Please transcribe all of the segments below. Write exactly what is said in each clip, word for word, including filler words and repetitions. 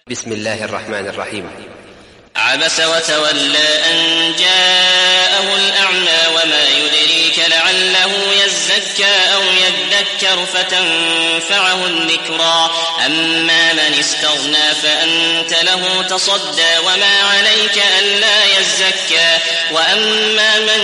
بسم الله الرحمن الرحيم. عبس وتولى أن جاءه الأعمى وما يدريك لعله يزكى أو يذكر فتنفعه الذكرى أما من استغنى فأنت له تصدى وما عليك ألا يزكى وأما من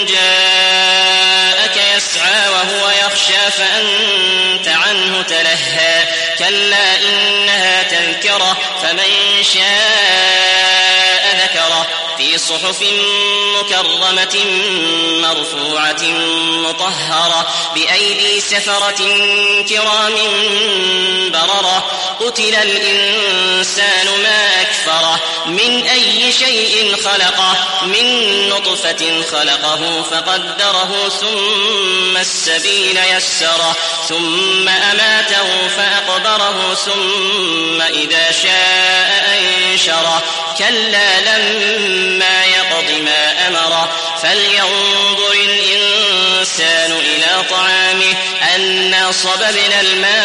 جاءك يسعى وهو يخشى فأنت عنه تلهى كلا إنها تذكرة فمن شاء ذكره في صحف مكرمة مرفوعة مطهرة بأيدي سفرة كرام بررة قتل الإنسان ما أكفره من أي شيء خلقه من نطفة خلقه فقدره ثم السبيل يسره ثم أماته فأقبره ثم إذا شاء أنشره كلا لما يقض ما أمره فلينظر الإنسان إلى طعامه أنا صببنا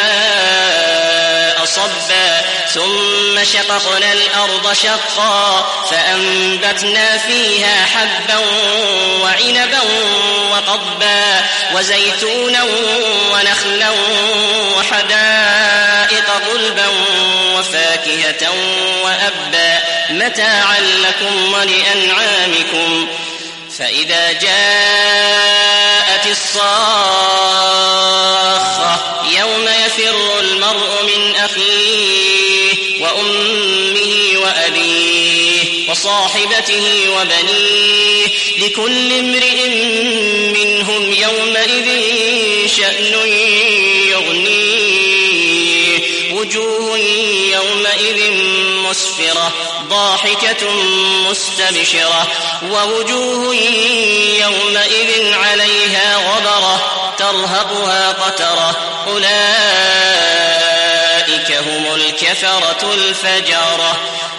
الماء صبا ثم شققنا الأرض شقا فأنبتنا فيها حبا وعنبا وقضبا وزيتونا ونخلا وحدائق غلبا وفاكهة وأبا متاعا لكم ولأنعامكم فإذا جاءت الصاخة يوم يفر المرء من أخيه وأمه وأبيه وصاحبته وبنيه لكل امرئ منهم يومئذ شأن يغنيه وجوه يومئذ مسفرة ضاحكة مستبشرة ووجوه يومئذ عليها غبرة ترهقها قترة أولئك هم الكفرة الفجرة.